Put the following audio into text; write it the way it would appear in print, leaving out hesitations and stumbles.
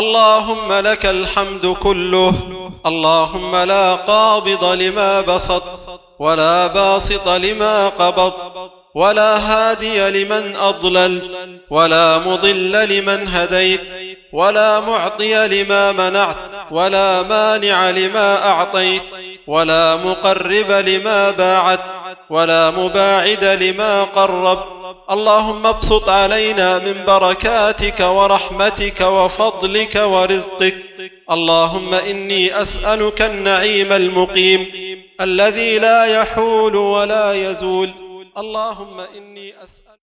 اللهم لك الحمد كله، اللهم لا قابض لما بسط ولا باسط لما قبض ولا هادي لمن أضلل ولا مضل لمن هديت ولا معطي لما منعت ولا مانع لما أعطيت ولا مقرب لما باعت ولا مباعد لما قرب. اللهم ابسط علينا من بركاتك ورحمتك وفضلك ورزقك. اللهم إني أسألك النعيم المقيم الذي لا يحول ولا يزول. اللهم إني أسألك